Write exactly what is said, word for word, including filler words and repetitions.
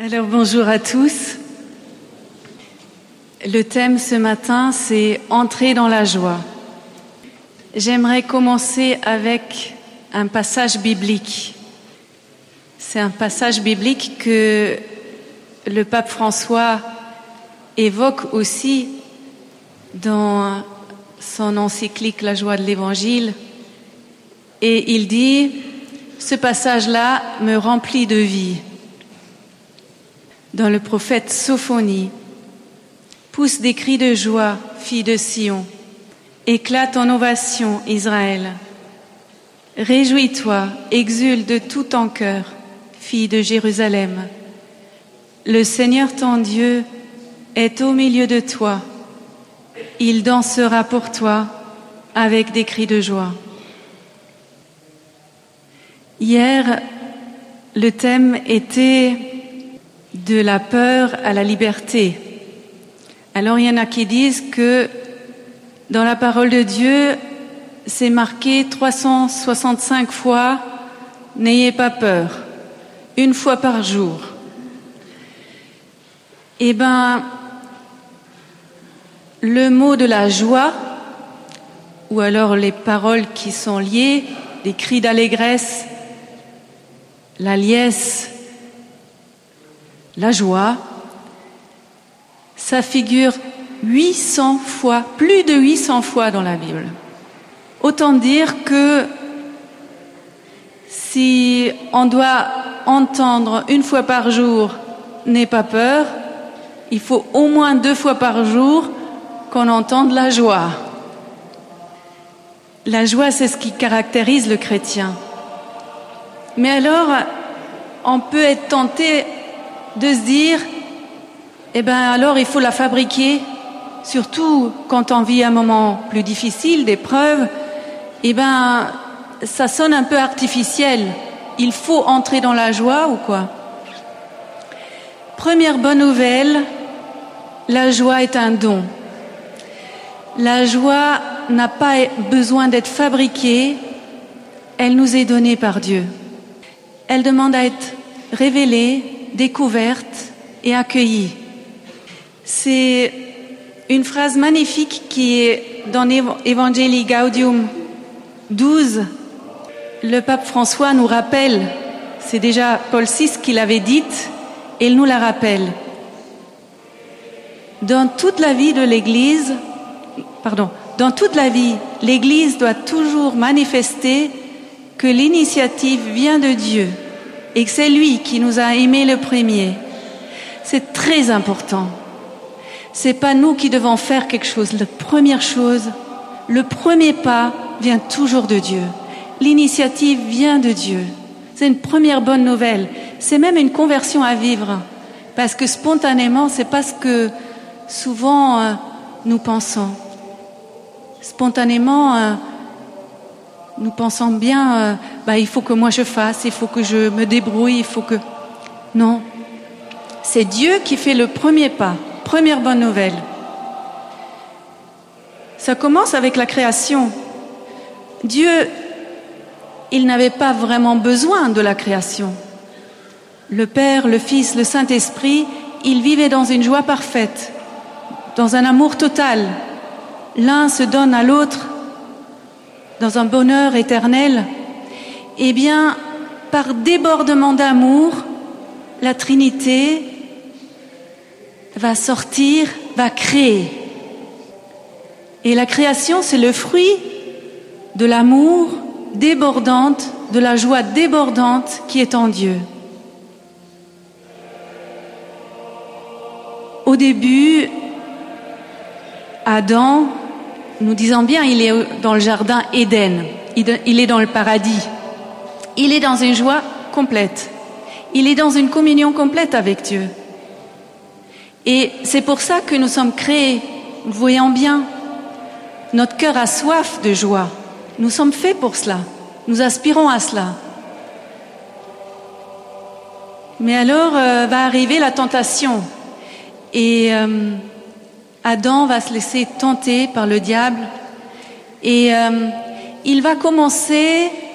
Alors bonjour à tous. Le thème ce matin, c'est « Entrer dans la joie ». J'aimerais commencer avec un passage biblique. C'est un passage biblique que le pape François évoque aussi dans son encyclique « La joie de l'Évangile ». Et il dit « Ce passage-là me remplit de vie ». Dans le prophète Sophonie, pousse des cris de joie, fille de Sion, éclate en ovation, Israël. Réjouis-toi, exulte de tout ton cœur, fille de Jérusalem. Le Seigneur ton Dieu est au milieu de toi. Il dansera pour toi avec des cris de joie. Hier, le thème était de la peur à la liberté. Alors il y en a qui disent que dans la parole de Dieu, c'est marqué trois cent soixante-cinq fois « N'ayez pas peur », une fois par jour. Eh bien, le mot de la joie, ou alors les paroles qui sont liées, des cris d'allégresse, la liesse, la joie, ça figure huit cents fois, plus de huit cents fois dans la Bible. Autant dire que si on doit entendre une fois par jour « N'aie pas peur », il faut au moins deux fois par jour qu'on entende la joie. La joie, c'est ce qui caractérise le chrétien. Mais alors, on peut être tenté de se dire, eh ben alors il faut la fabriquer, surtout quand on vit un moment plus difficile, d'épreuve, eh ben ça sonne un peu artificiel. Il faut entrer dans la joie ou quoi? Première bonne nouvelle, la joie est un don. La joie n'a pas besoin d'être fabriquée, elle nous est donnée par Dieu. Elle demande à être révélée, découverte et accueillie. C'est une phrase magnifique qui est dans Evangelii Gaudium douze. Le pape François nous rappelle, c'est déjà Paul six qui l'avait dite, et il nous la rappelle. Dans toute la vie de l'Église, pardon, dans toute la vie, l'Église doit toujours manifester que l'initiative vient de Dieu et que c'est lui qui nous a aimés le premier. C'est très important. C'est pas nous qui devons faire quelque chose. La première chose, le premier pas vient toujours de Dieu. L'initiative vient de Dieu. C'est une première bonne nouvelle. C'est même une conversion à vivre. Parce que spontanément, c'est pas ce que souvent euh, nous pensons. Spontanément, euh, nous pensons bien, euh, bah, il faut que moi je fasse, il faut que je me débrouille, il faut que... Non, c'est Dieu qui fait le premier pas, première bonne nouvelle. Ça commence avec la création. Dieu, il n'avait pas vraiment besoin de la création. Le Père, le Fils, le Saint-Esprit, ils vivaient dans une joie parfaite, dans un amour total. L'un se donne à l'autre dans un bonheur éternel. Eh bien, par débordement d'amour, la Trinité va sortir, va créer. Et la création, c'est le fruit de l'amour débordante, de la joie débordante qui est en Dieu. Au début, Adam, nous disons bien, il est dans le jardin Éden, il est dans le paradis. Il est dans une joie complète. Il est dans une communion complète avec Dieu. Et c'est pour ça que nous sommes créés. Nous voyons bien, notre cœur a soif de joie. Nous sommes faits pour cela. Nous aspirons à cela. Mais alors euh, va arriver la tentation. Et euh, Adam va se laisser tenter par le diable. Et euh, il va commencer